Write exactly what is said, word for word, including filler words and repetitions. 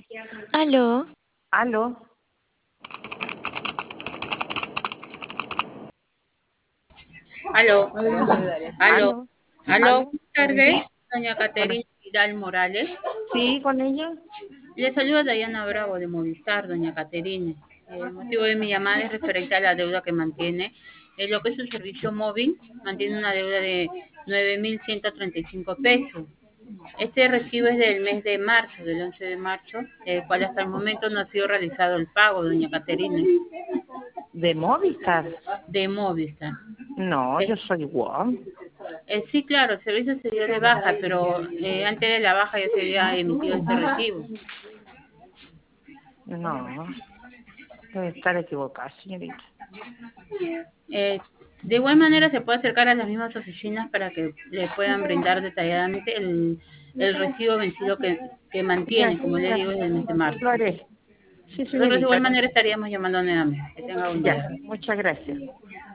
Aló, Aló, Aló, aló, aló, aló, aló. buenas tardes, Sí, doña bueno, Caterina Vidal Morales. sí, con ella. Le saluda Dayana Bravo de Movistar, doña Caterina. El motivo de mi llamada es referente a la deuda que mantiene. En lo que es su servicio móvil, mantiene una deuda de nueve mil ciento treinta y cinco pesos. Este recibo es del mes de marzo, del once de marzo, el cual hasta el momento no ha sido realizado el pago, doña Caterina, ¿De Movistar? de Movistar. No, Eh, yo soy WOM. Eh, sí, claro, el servicio se dio de baja, pero eh, antes de la baja ya se había emitido este recibo. No, debe estar equivocada, señorita. Eh, de igual manera se puede acercar a las mismas oficinas para que le puedan brindar detalladamente el, el recibo vencido que, que Ya, mantiene, como le ya, digo, desde el mes de marzo. lo haré. Sí, Nosotros de igual señorita. manera estaríamos llamando nuevamente. Que tenga un Ya, día. muchas gracias.